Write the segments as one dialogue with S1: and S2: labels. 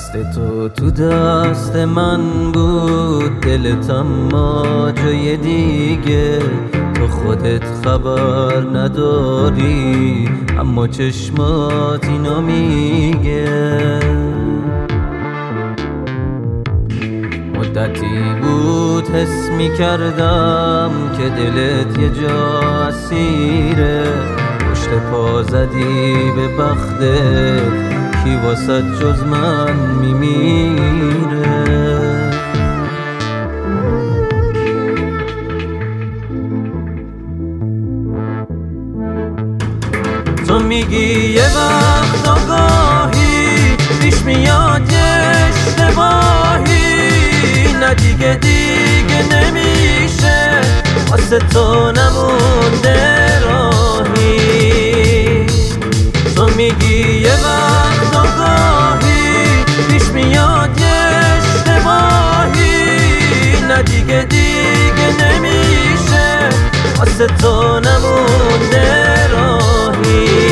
S1: دست تو دست من بود، دلت اما جای دیگه. تو خودت خبر نداری اما چشمات اینو میگه. مدتی بود حس میکردم که دلت یه جا اسیره. پشت پا زدی به بختت، کی واسه جز من میمیره. تو میگی یه وقت آگاهی پیش میاد یه اشتباهی، نه دیگه نمیشه واسه تو نمونده راهی. تو میگی یه وقت آگاهی پیش میاد یه اشتباهی، نه دیگه نمیشه واسه تو نمونده راهی.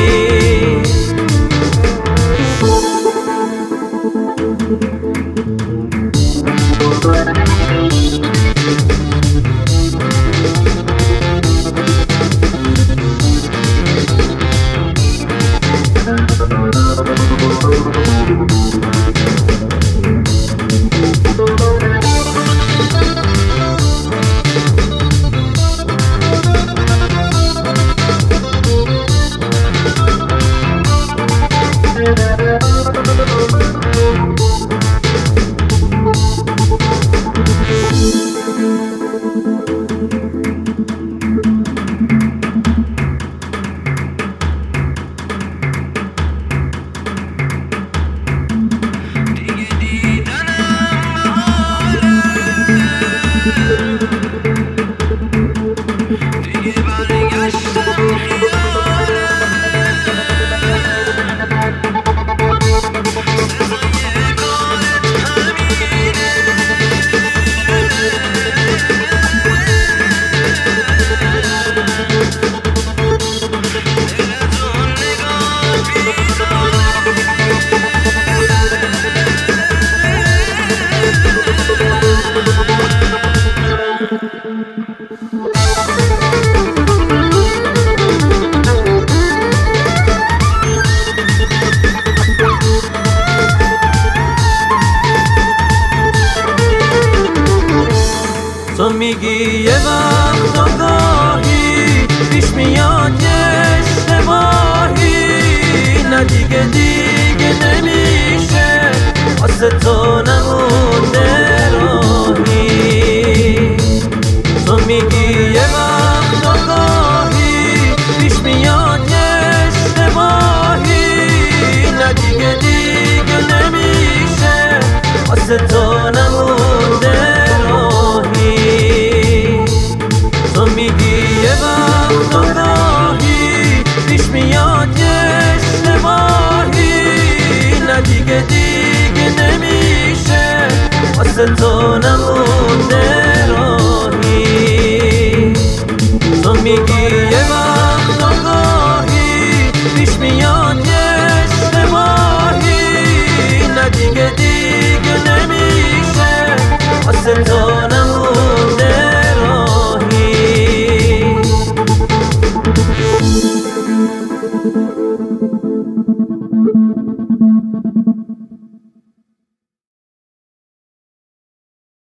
S1: تو میگی یه وقت آگاهی پیش میاد یه اشتباهی، نه دیگه نمیشه واسه تو نمونده راهی. تو میگی یه وقت آگاهی پیش میاد یه اشتباهی، نه دیگه نمیشه واسه تو نمونده راهی. تو میگی یه وقت آگاهی پیش میاد یه اشتباهی، نه دیگه نمیشه واسه تو نمونده راهی. تو میگی یه وقت آگاهی پیش میاد یه اشتباهی، نه دیگه نمیشه واسه تو نمونده راهی.